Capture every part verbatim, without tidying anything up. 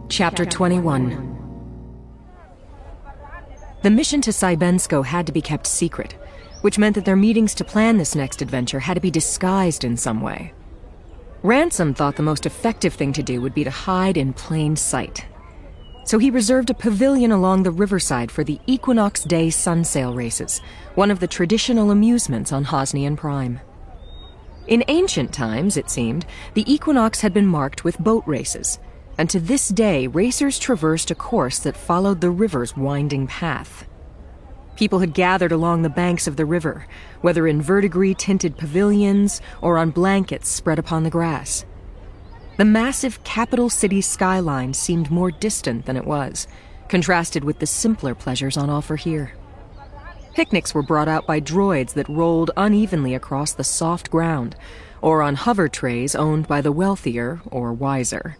Chapter twenty-one. The mission to Sybensko had to be kept secret, which meant that their meetings to plan this next adventure had to be disguised in some way. Ransom thought the most effective thing to do would be to hide in plain sight. So he reserved a pavilion along the riverside for the Equinox Day sunsail races, one of the traditional amusements on Hosnian Prime. In ancient times, it seemed, the equinox had been marked with boat races, and to this day, racers traversed a course that followed the river's winding path. People had gathered along the banks of the river, whether in verdigris-tinted pavilions or on blankets spread upon the grass. The massive capital city skyline seemed more distant than it was, contrasted with the simpler pleasures on offer here. Picnics were brought out by droids that rolled unevenly across the soft ground, or on hover trays owned by the wealthier or wiser.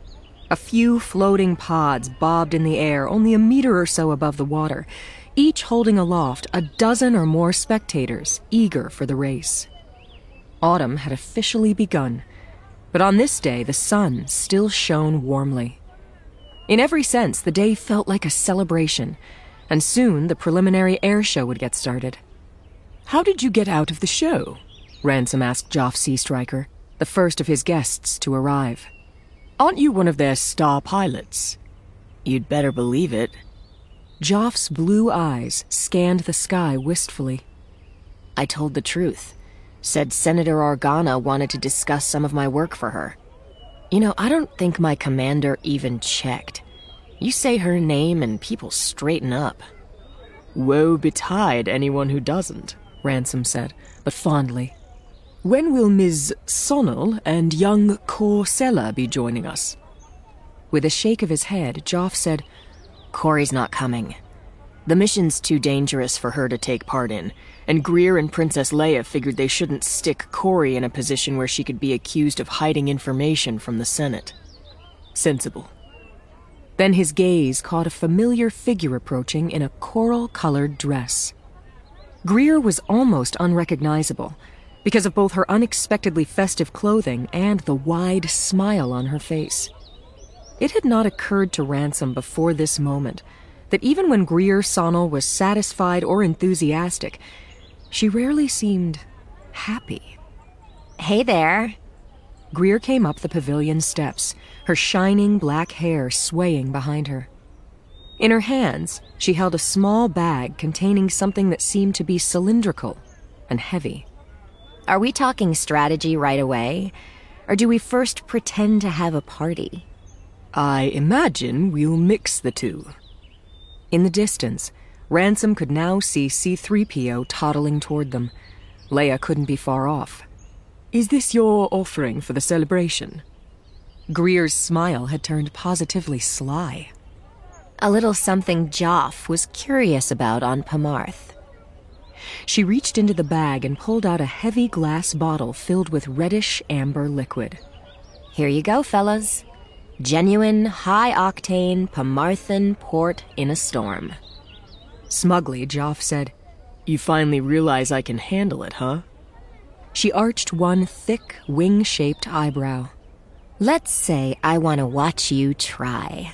A few floating pods bobbed in the air only a meter or so above the water, each holding aloft a dozen or more spectators eager for the race. Autumn had officially begun, but on this day the sun still shone warmly. In every sense, the day felt like a celebration, and soon the preliminary air show would get started. "How did you get out of the show?" Ransom asked Joff Seastriker, the first of his guests to arrive. "Aren't you one of their star pilots?" "You'd better believe it." Joff's blue eyes scanned the sky wistfully. "I told the truth. Said Senator Organa wanted to discuss some of my work for her. You know, I don't think my commander even checked. You say her name and people straighten up." "Woe betide anyone who doesn't," Ransom said, but fondly. "When will Miz Sonnel and young Corsella be joining us?" With a shake of his head, Joff said, "Corey's not coming. The mission's too dangerous for her to take part in, and Greer and Princess Leia figured they shouldn't stick Corey in a position where she could be accused of hiding information from the Senate." "Sensible." Then his gaze caught a familiar figure approaching in a coral-colored dress. Greer was almost unrecognizable because of both her unexpectedly festive clothing and the wide smile on her face. It had not occurred to Ransom before this moment that even when Greer Sonnel was satisfied or enthusiastic, she rarely seemed happy. "Hey there." Greer came up the pavilion steps, her shining black hair swaying behind her. In her hands, she held a small bag containing something that seemed to be cylindrical and heavy. "Are we talking strategy right away, or do we first pretend to have a party?" "I imagine we'll mix the two." In the distance, Ransom could now see C three P O toddling toward them. Leia couldn't be far off. "Is this your offering for the celebration?" Greer's smile had turned positively sly. "A little something Joff was curious about on Pamarth." She reached into the bag and pulled out a heavy glass bottle filled with reddish amber liquid. "Here you go, fellas. Genuine, high-octane Pamarthan port in a storm." Smugly, Joff said, "You finally realize I can handle it, huh?" She arched one thick, wing-shaped eyebrow. "Let's say I want to watch you try."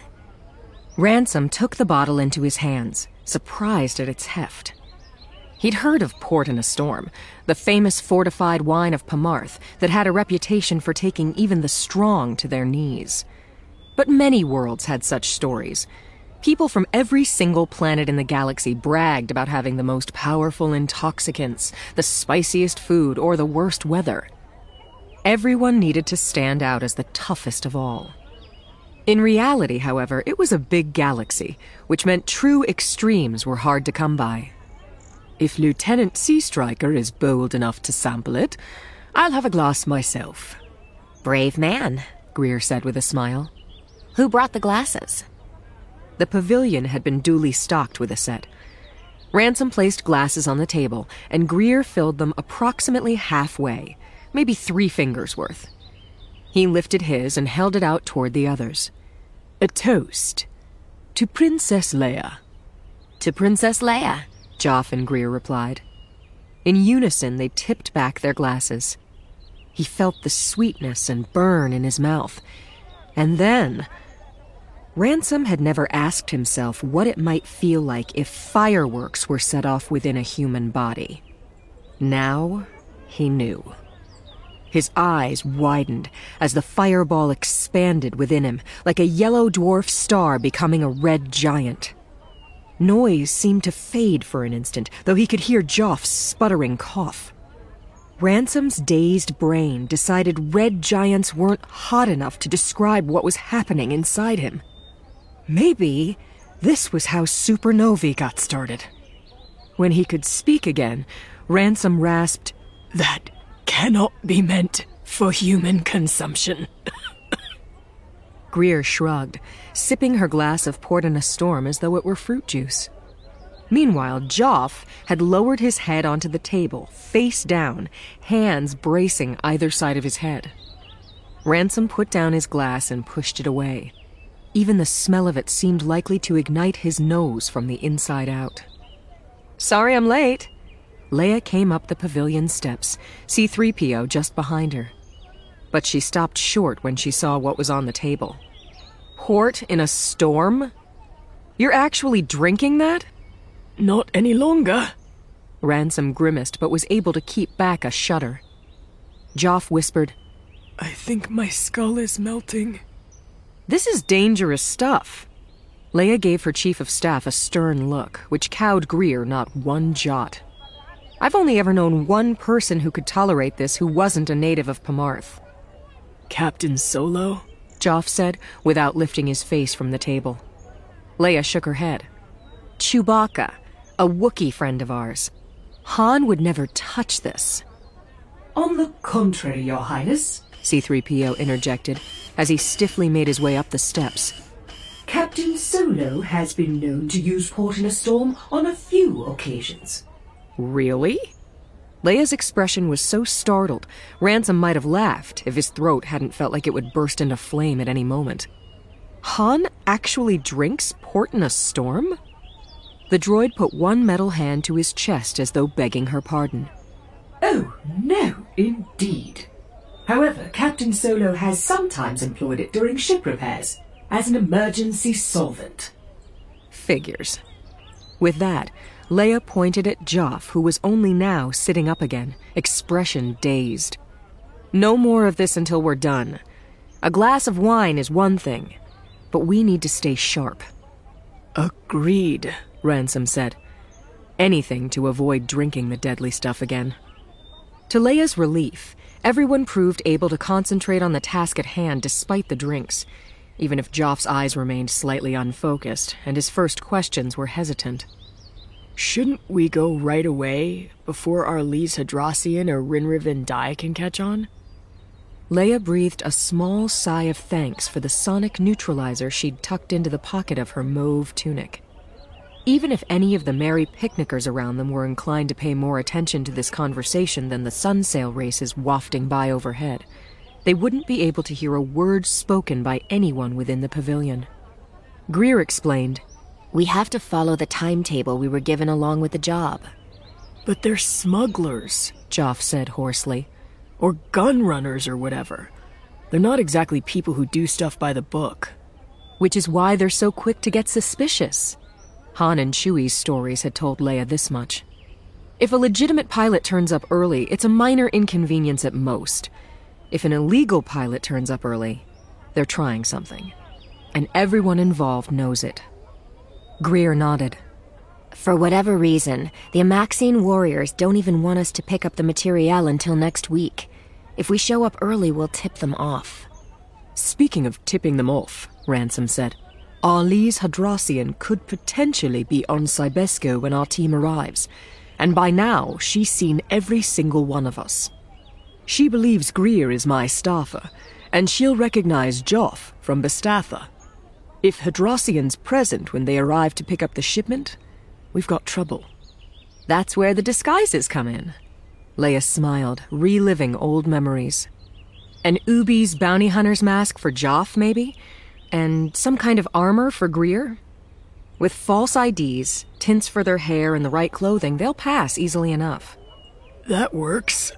Ransom took the bottle into his hands, surprised at its heft. He'd heard of port in a storm, the famous fortified wine of Pamarth that had a reputation for taking even the strong to their knees. But many worlds had such stories. People from every single planet in the galaxy bragged about having the most powerful intoxicants, the spiciest food, or the worst weather. Everyone needed to stand out as the toughest of all. In reality, however, it was a big galaxy, which meant true extremes were hard to come by. "If Lieutenant Seastriker is bold enough to sample it, I'll have a glass myself." "Brave man," Greer said with a smile. "Who brought the glasses?" The pavilion had been duly stocked with a set. Ransom placed glasses on the table, and Greer filled them approximately halfway, maybe three fingers worth. He lifted his and held it out toward the others. "A toast. To Princess Leia." "To Princess Leia," Joff and Greer replied. In unison, they tipped back their glasses. He felt the sweetness and burn in his mouth. And then... Ransom had never asked himself what it might feel like if fireworks were set off within a human body. Now, he knew. His eyes widened as the fireball expanded within him, like a yellow dwarf star becoming a red giant. Noise seemed to fade for an instant, though he could hear Joff's sputtering cough. Ransom's dazed brain decided red giants weren't hot enough to describe what was happening inside him. Maybe this was how supernovae got started. When he could speak again, Ransom rasped, "That cannot be meant for human consumption." Greer shrugged, sipping her glass of port in a storm as though it were fruit juice. Meanwhile, Joff had lowered his head onto the table, face down, hands bracing either side of his head. Ransom put down his glass and pushed it away. Even the smell of it seemed likely to ignite his nose from the inside out. "Sorry I'm late." Leia came up the pavilion steps, C three P O just behind her. But she stopped short when she saw what was on the table. Port in a storm? You're actually drinking that? "Not any longer." Ransom grimaced but was able to keep back a shudder. Joff whispered, "I think my skull is melting." "This is dangerous stuff." Leia gave her chief of staff a stern look, which cowed Greer not one jot. "I've only ever known one person who could tolerate this who wasn't a native of Pamarth." "Captain Solo?" Joff said, without lifting his face from the table. Leia shook her head. "Chewbacca, a Wookiee friend of ours. Han would never touch this." "On the contrary, Your Highness," C three P O interjected, as he stiffly made his way up the steps. "Captain Solo has been known to use port in a storm on a few occasions." "Really?" Leia's expression was so startled, Ransom might have laughed if his throat hadn't felt like it would burst into flame at any moment. Han actually drinks port in a storm? The droid put one metal hand to his chest as though begging her pardon. "Oh, no, indeed. However, Captain Solo has sometimes employed it during ship repairs as an emergency solvent." Figures. With that, Leia pointed at Joff, who was only now sitting up again, expression dazed. "No more of this until we're done. A glass of wine is one thing, but we need to stay sharp." "Agreed," Ransom said. Anything to avoid drinking the deadly stuff again. To Leia's relief, everyone proved able to concentrate on the task at hand despite the drinks, even if Joff's eyes remained slightly unfocused and his first questions were hesitant. "Shouldn't we go right away, before our Lys Hadrassian or Rinrivan Dai can catch on?" Leia breathed a small sigh of thanks for the sonic neutralizer she'd tucked into the pocket of her mauve tunic. Even if any of the merry picnickers around them were inclined to pay more attention to this conversation than the sunsail races wafting by overhead, they wouldn't be able to hear a word spoken by anyone within the pavilion. Greer explained, "We have to follow the timetable we were given along with the job." "But they're smugglers," Joff said hoarsely. "Or gun runners or whatever. They're not exactly people who do stuff by the book." Which is why they're so quick to get suspicious. Han and Chewie's stories had told Leia this much. If a legitimate pilot turns up early, it's a minor inconvenience at most. If an illegal pilot turns up early, they're trying something. And everyone involved knows it. Greer nodded. "For whatever reason, the Amaxine warriors don't even want us to pick up the materiel until next week. If we show up early, we'll tip them off." "Speaking of tipping them off," Ransom said, "our Lys Hadrassian could potentially be on Cybesco when our team arrives, and by now she's seen every single one of us. She believes Greer is my staffer, and she'll recognize Joff from Bastatha. If Hadrassian's present when they arrive to pick up the shipment, we've got trouble." "That's where the disguises come in." Leia smiled, reliving old memories. "An Ubi's bounty hunter's mask for Joff, maybe? And some kind of armor for Greer? With false I Ds, tints for their hair, and the right clothing, they'll pass easily enough." "That works."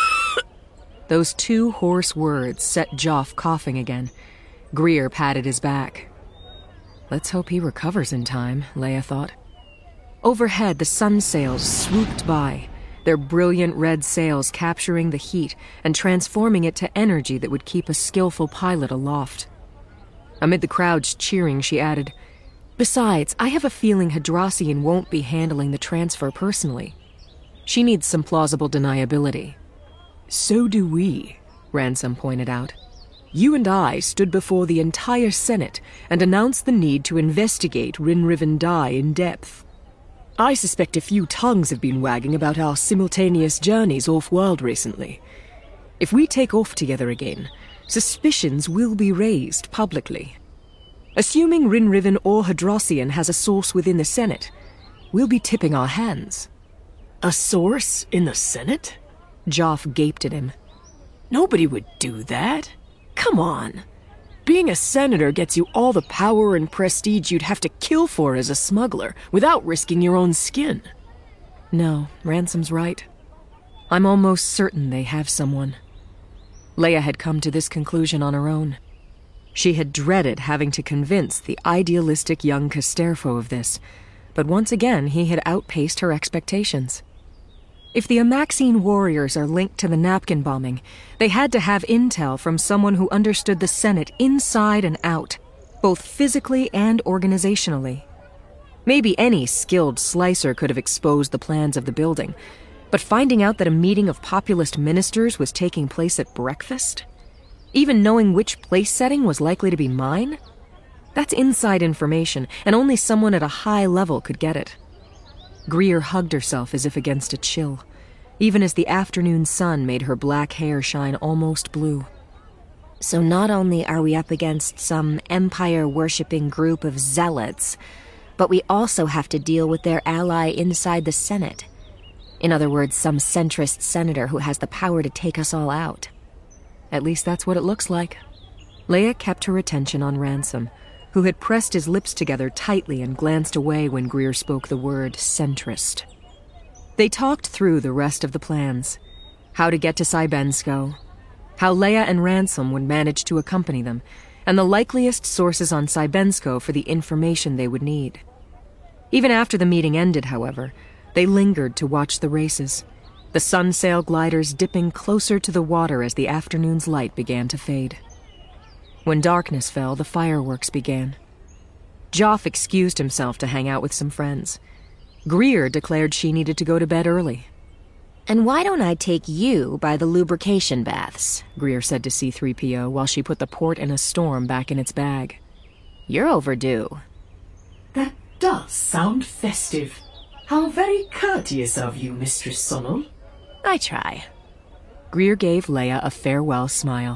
Those two hoarse words set Joff coughing again. Greer patted his back. Let's hope he recovers in time, Leia thought. Overhead, the sun sails swooped by, their brilliant red sails capturing the heat and transforming it to energy that would keep a skillful pilot aloft. Amid the crowd's cheering, she added, "Besides, I have a feeling Hadrassian won't be handling the transfer personally. She needs some plausible deniability." "So do we," Ransom pointed out. "You and I stood before the entire Senate and announced the need to investigate Rinriven Dai in depth. I suspect a few tongues have been wagging about our simultaneous journeys off-world recently. If we take off together again, suspicions will be raised publicly. Assuming Rinriven or Hadrassian has a source within the Senate, we'll be tipping our hands." "A source in the Senate?" Joff gaped at him. "Nobody would do that. Come on. Being a senator gets you all the power and prestige you'd have to kill for as a smuggler, without risking your own skin." No, Ransom's right. I'm almost certain they have someone. Leia had come to this conclusion on her own. She had dreaded having to convince the idealistic young Casterfo of this, but once again he had outpaced her expectations. If the Amaxine warriors are linked to the napkin bombing, they had to have intel from someone who understood the Senate inside and out, both physically and organizationally. Maybe any skilled slicer could have exposed the plans of the building, but finding out that a meeting of populist ministers was taking place at breakfast? Even knowing which place setting was likely to be mine? That's inside information, and only someone at a high level could get it. Greer hugged herself as if against a chill, even as the afternoon sun made her black hair shine almost blue. So not only are we up against some empire-worshipping group of zealots, but we also have to deal with their ally inside the Senate. In other words, some centrist senator who has the power to take us all out. At least that's what it looks like. Leia kept her attention on Ransom, who had pressed his lips together tightly and glanced away when Greer spoke the word centrist. They talked through the rest of the plans. How to get to Cybensko, how Leia and Ransom would manage to accompany them, and the likeliest sources on Cybensko for the information they would need. Even after the meeting ended, however, they lingered to watch the races, the sunsail gliders dipping closer to the water as the afternoon's light began to fade. When darkness fell, the fireworks began. Joff excused himself to hang out with some friends. Greer declared she needed to go to bed early. "And why don't I take you by the lubrication baths?" Greer said to C three P O while she put the port in a storm back in its bag. "You're overdue." That does sound festive. How very courteous of you, Mistress Sonal. I try. Greer gave Leia a farewell smile.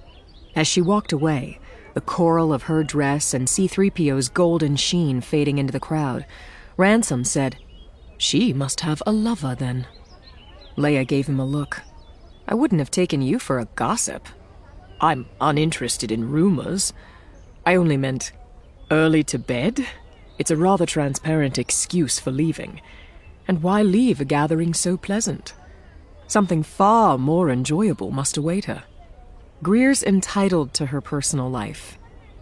As she walked away, the coral of her dress and C three P O's golden sheen fading into the crowd, Ransom said, "She must have a lover, then." Leia gave him a look. "I wouldn't have taken you for a gossip." "I'm uninterested in rumors. I only meant early to bed. It's a rather transparent excuse for leaving. And why leave a gathering so pleasant? Something far more enjoyable must await her. Greer's entitled to her personal life."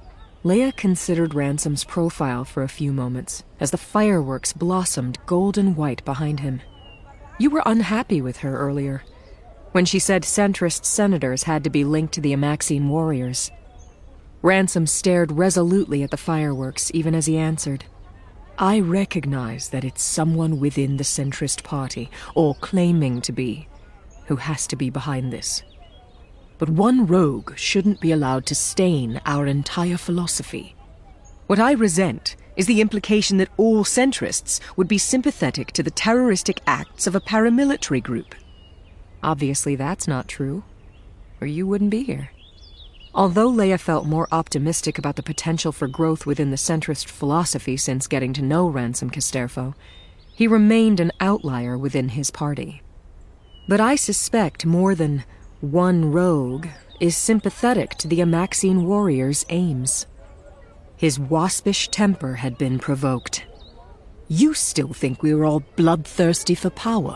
Leia considered Ransom's profile for a few moments as the fireworks blossomed golden white behind him. You were unhappy with her earlier, when she said centrist senators had to be linked to the Amaxine warriors. Ransom stared resolutely at the fireworks even as he answered. "I recognize that it's someone within the centrist party, or claiming to be, who has to be behind this. But one rogue shouldn't be allowed to stain our entire philosophy. What I resent is the implication that all centrists would be sympathetic to the terroristic acts of a paramilitary group. Obviously that's not true, or you wouldn't be here." Although Leia felt more optimistic about the potential for growth within the centrist philosophy since getting to know Ransom Casterfo, he remained an outlier within his party. But I suspect more than one rogue is sympathetic to the Amaxine warriors' aims. His waspish temper had been provoked. "You still think we were all bloodthirsty for power?"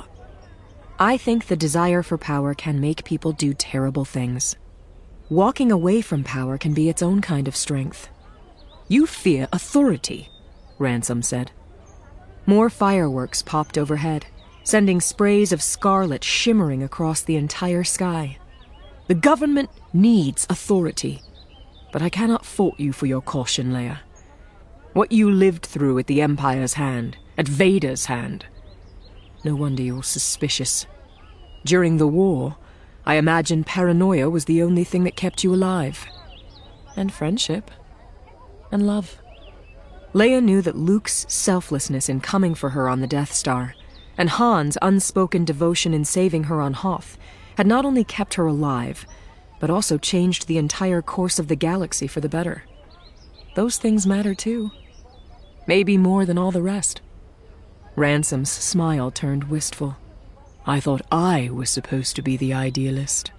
"I think the desire for power can make people do terrible things. Walking away from power can be its own kind of strength." You fear authority, Ransom said. More fireworks popped overhead, sending sprays of scarlet shimmering across the entire sky. The government needs authority, but I cannot fault you for your caution, Leia. What you lived through at the Empire's hand, at Vader's hand. No wonder you're suspicious. During the war, I imagine paranoia was the only thing that kept you alive. And friendship. And love. Leia knew that Luke's selflessness in coming for her on the Death Star, and Han's unspoken devotion in saving her on Hoth, had not only kept her alive, but also changed the entire course of the galaxy for the better. Those things matter too. Maybe more than all the rest. Ransom's smile turned wistful. I thought I was supposed to be the idealist.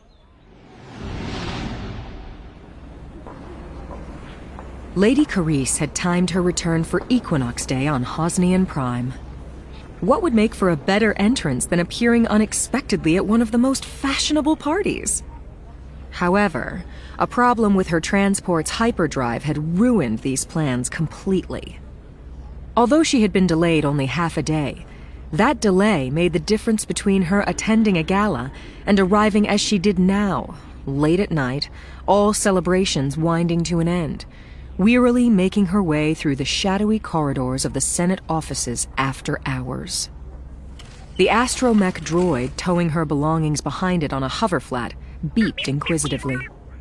Lady Carice had timed her return for Equinox Day on Hosnian Prime. What would make for a better entrance than appearing unexpectedly at one of the most fashionable parties? However, a problem with her transport's hyperdrive had ruined these plans completely. Although she had been delayed only half a day, that delay made the difference between her attending a gala and arriving as she did now, late at night, all celebrations winding to an end, wearily making her way through the shadowy corridors of the Senate offices after hours. The astromech droid towing her belongings behind it on a hoverflat beeped inquisitively.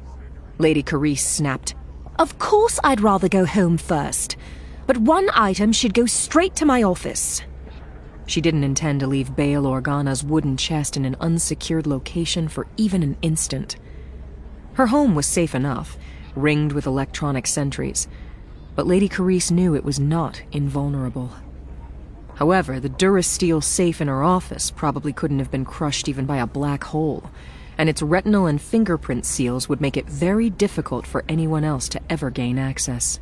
Lady Carice snapped, "Of course I'd rather go home first, but one item should go straight to my office." She didn't intend to leave Bail Organa's wooden chest in an unsecured location for even an instant. Her home was safe enough, ringed with electronic sentries, but Lady Carice knew it was not invulnerable. However, the Durasteel safe in her office probably couldn't have been crushed even by a black hole, and its retinal and fingerprint seals would make it very difficult for anyone else to ever gain access.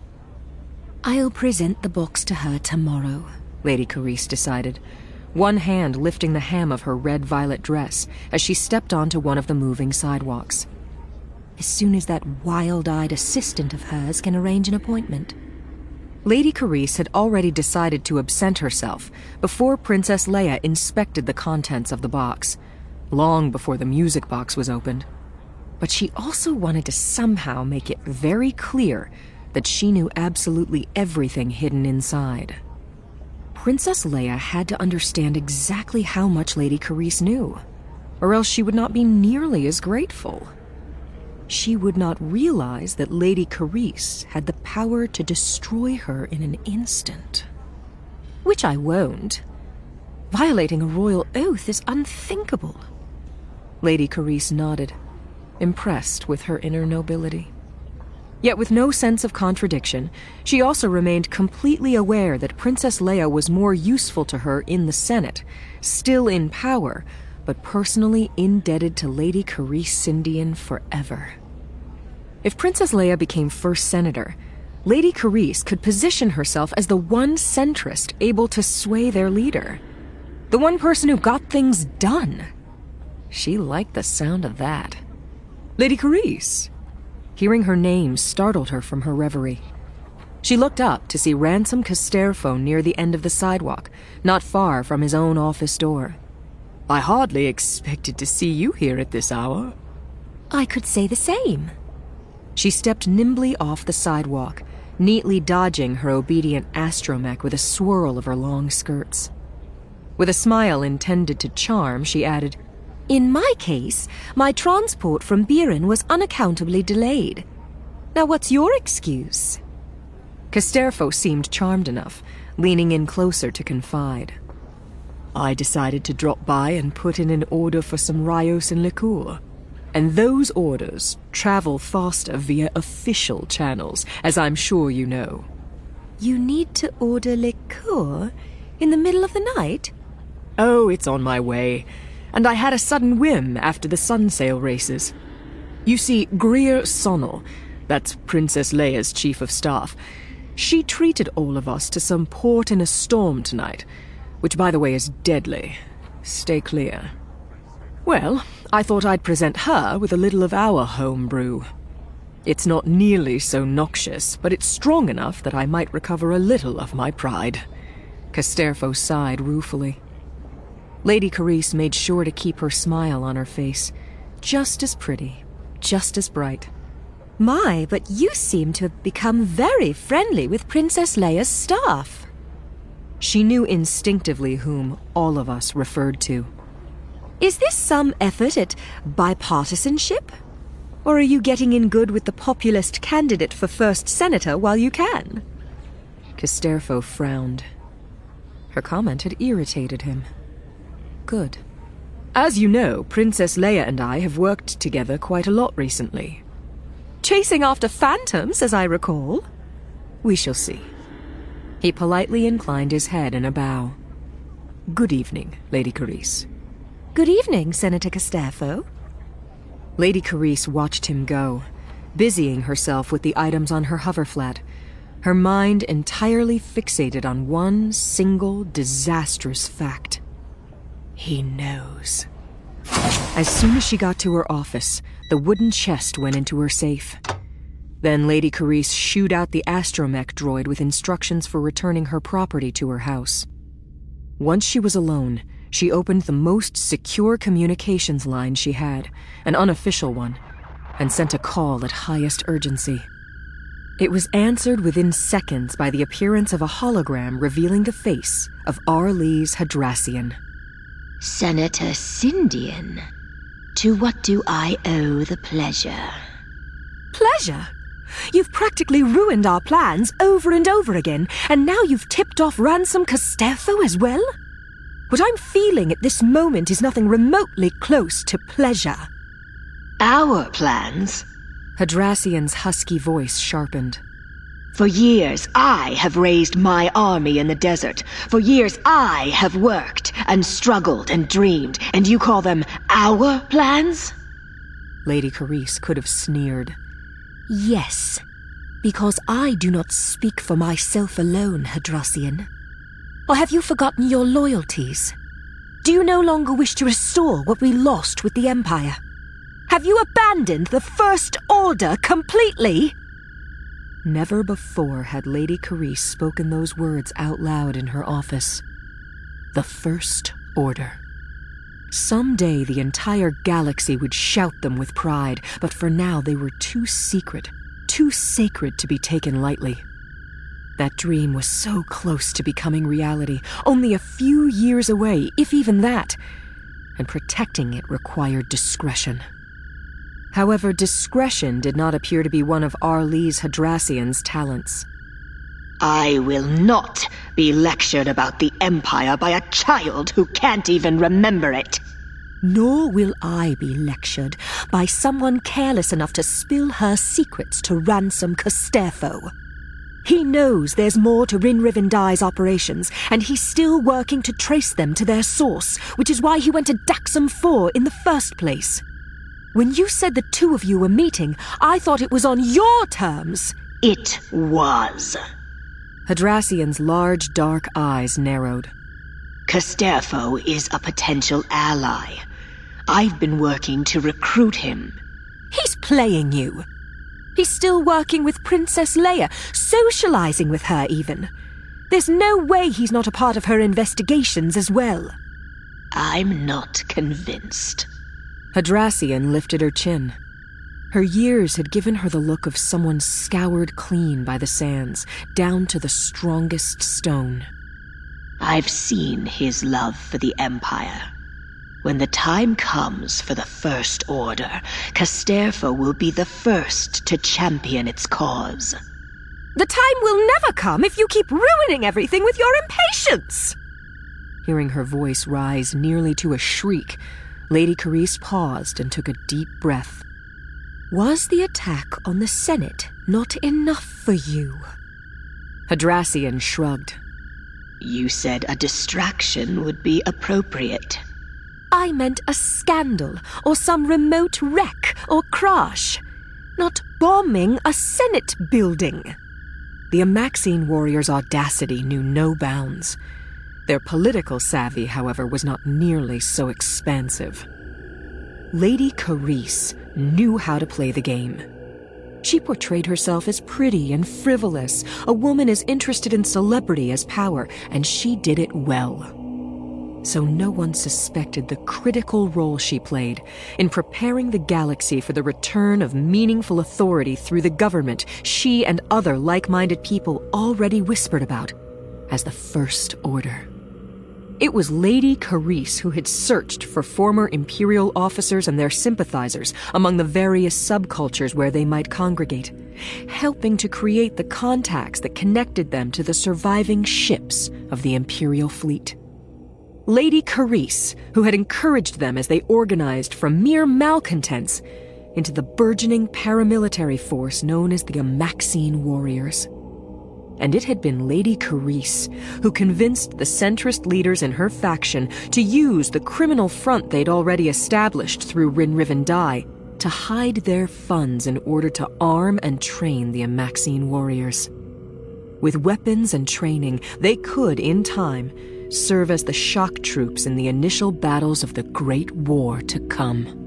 "I'll present the box to her tomorrow," Lady Carice decided, one hand lifting the hem of her red-violet dress as she stepped onto one of the moving sidewalks. "As soon as that wild-eyed assistant of hers can arrange an appointment." Lady Carice had already decided to absent herself before Princess Leia inspected the contents of the box, long before the music box was opened. But she also wanted to somehow make it very clear that she knew absolutely everything hidden inside. Princess Leia had to understand exactly how much Lady Carice knew, or else she would not be nearly as grateful. She would not realize that Lady Carice had the power to destroy her in an instant. Which I won't. Violating a royal oath is unthinkable. Lady Carice nodded, impressed with her inner nobility. Yet with no sense of contradiction, she also remained completely aware that Princess Leia was more useful to her in the Senate, still in power, but personally indebted to Lady Carice Sindian forever. If Princess Leia became first senator, Lady Carice could position herself as the one centrist able to sway their leader. The one person who got things done. She liked the sound of that. Lady Carice! Hearing her name startled her from her reverie. She looked up to see Ransom Casterfo near the end of the sidewalk, not far from his own office door. I hardly expected to see you here at this hour. "I could say the same." She stepped nimbly off the sidewalk, neatly dodging her obedient astromech with a swirl of her long skirts. With a smile intended to charm, she added, "In my case, my transport from Biren was unaccountably delayed. Now what's your excuse?" Casterfo seemed charmed enough, leaning in closer to confide. I decided to drop by and put in an order for some Rios and liqueur. And those orders travel faster via official channels, as I'm sure you know. "You need to order liqueur in the middle of the night?" Oh, it's on my way. And I had a sudden whim after the Sunsail races. You see, Greer Sonnel, that's Princess Leia's chief of staff, she treated all of us to some port in a storm tonight, which, by the way, is deadly. Stay clear. Well, I thought I'd present her with a little of our home brew. It's not nearly so noxious, but it's strong enough that I might recover a little of my pride. Casterfo sighed ruefully. Lady Carice made sure to keep her smile on her face. Just as pretty, just as bright. My, but you seem to have become very friendly with Princess Leia's staff. She knew instinctively whom all of us referred to. Is this some effort at bipartisanship? Or are you getting in good with the populist candidate for first senator while you can? Casterfo frowned. Her comment had irritated him. Good. As you know, Princess Leia and I have worked together quite a lot recently. Chasing after phantoms, as I recall. We shall see. He politely inclined his head in a bow. Good evening, Lady Carice. Good evening, Senator Casterfo. Lady Carice watched him go, busying herself with the items on her hoverflat, her mind entirely fixated on one single disastrous fact. He knows. As soon as she got to her office, the wooden chest went into her safe. Then Lady Carice shooed out the astromech droid with instructions for returning her property to her house. Once she was alone, she opened the most secure communications line she had, an unofficial one, and sent a call at highest urgency. It was answered within seconds by the appearance of a hologram revealing the face of Arlise Hadrassian. Senator Sindian, to what do I owe the pleasure? Pleasure? You've practically ruined our plans over and over again, and now you've tipped off Ransom Casterfo as well? What I'm feeling at this moment is nothing remotely close to pleasure. Our plans? Hadrassian's husky voice sharpened. For years, I have raised my army in the desert. For years, I have worked and struggled and dreamed, and you call them our plans? Lady Carice could have sneered. Yes, because I do not speak for myself alone, Hadrassian. Or have you forgotten your loyalties? Do you no longer wish to restore what we lost with the Empire? Have you abandoned the First Order completely? Never before had Lady Carice spoken those words out loud in her office. The First Order. Someday the entire galaxy would shout them with pride, but for now they were too secret, too sacred to be taken lightly. That dream was so close to becoming reality, only a few years away, if even that, and protecting it required discretion. However, discretion did not appear to be one of Arlise Hadrassian's talents. I will not be lectured about the Empire by a child who can't even remember it. Nor will I be lectured by someone careless enough to spill her secrets to Ransom Casterfo. He knows there's more to Rin Riven Dai's operations, and he's still working to trace them to their source, which is why he went to Daxam four in the first place. When you said the two of you were meeting, I thought it was on your terms. It was. Hadrassian's large, dark eyes narrowed. Casterfo is a potential ally. I've been working to recruit him. He's playing you. He's still working with Princess Leia, socializing with her even. There's no way he's not a part of her investigations as well. I'm not convinced. Hadrassian lifted her chin. Her years had given her the look of someone scoured clean by the sands, down to the strongest stone. I've seen his love for the Empire. When the time comes for the First Order, Casterfo will be the first to champion its cause. The time will never come if you keep ruining everything with your impatience! Hearing her voice rise nearly to a shriek, Lady Carice paused and took a deep breath. Was the attack on the Senate not enough for you? Hadrassian shrugged. You said a distraction would be appropriate. I meant a scandal, or some remote wreck or crash, not bombing a Senate building. The Amaxine warriors' audacity knew no bounds. Their political savvy, however, was not nearly so expansive. Lady Carice knew how to play the game. She portrayed herself as pretty and frivolous, a woman as interested in celebrity as power, and she did it well. So no one suspected the critical role she played in preparing the galaxy for the return of meaningful authority through the government she and other like-minded people already whispered about as the First Order. It was Lady Carice who had searched for former Imperial officers and their sympathizers among the various subcultures where they might congregate, helping to create the contacts that connected them to the surviving ships of the Imperial fleet. Lady Carice, who had encouraged them as they organized from mere malcontents into the burgeoning paramilitary force known as the Amaxine Warriors. And it had been Lady Carice who convinced the centrist leaders in her faction to use the criminal front they'd already established through Rinriven Dai to hide their funds in order to arm and train the Amaxine warriors. With weapons and training, they could, in time, serve as the shock troops in the initial battles of the Great War to come.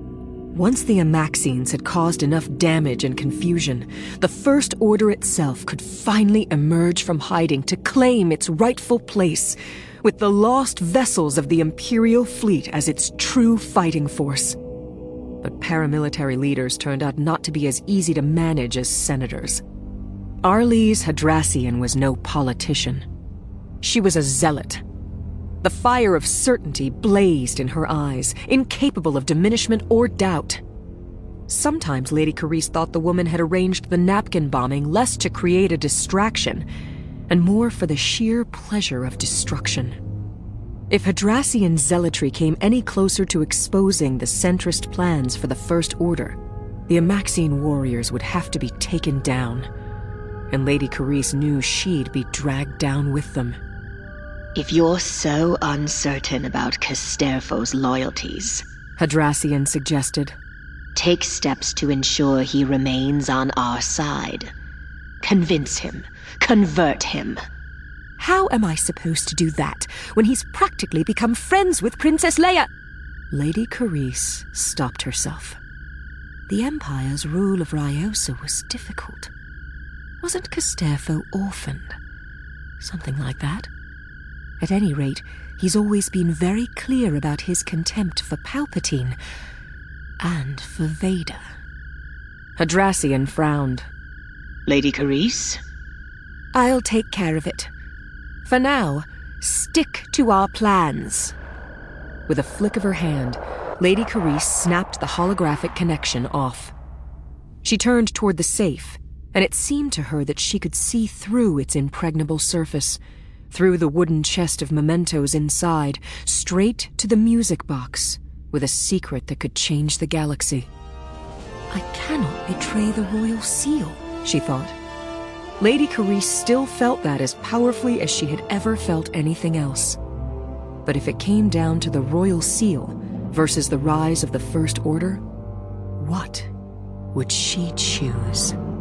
Once the Amaxines had caused enough damage and confusion, the First Order itself could finally emerge from hiding to claim its rightful place, with the lost vessels of the Imperial fleet as its true fighting force. But paramilitary leaders turned out not to be as easy to manage as senators. Arlise Hadrassian was no politician. She was a zealot. The fire of certainty blazed in her eyes, incapable of diminishment or doubt. Sometimes Lady Carice thought the woman had arranged the napkin bombing less to create a distraction, and more for the sheer pleasure of destruction. If Hadrassian zealotry came any closer to exposing the centrist plans for the First Order, the Amaxine warriors would have to be taken down, and Lady Carice knew she'd be dragged down with them. If you're so uncertain about Casterfo's loyalties, Hadrassian suggested, take steps to ensure he remains on our side. Convince him. Convert him. How am I supposed to do that when he's practically become friends with Princess Leia? Lady Carice stopped herself. The Empire's rule of Ryosa was difficult. Wasn't Casterfo orphaned? Something like that. At any rate, he's always been very clear about his contempt for Palpatine and for Vader. Hadrassian frowned. Lady Carice? I'll take care of it. For now, stick to our plans. With a flick of her hand, Lady Carice snapped the holographic connection off. She turned toward the safe, and it seemed to her that she could see through its impregnable surface, through the wooden chest of mementos inside, straight to the music box, with a secret that could change the galaxy. I cannot betray the royal seal, she thought. Lady Carice still felt that as powerfully as she had ever felt anything else. But if it came down to the royal seal versus the rise of the First Order, what would she choose?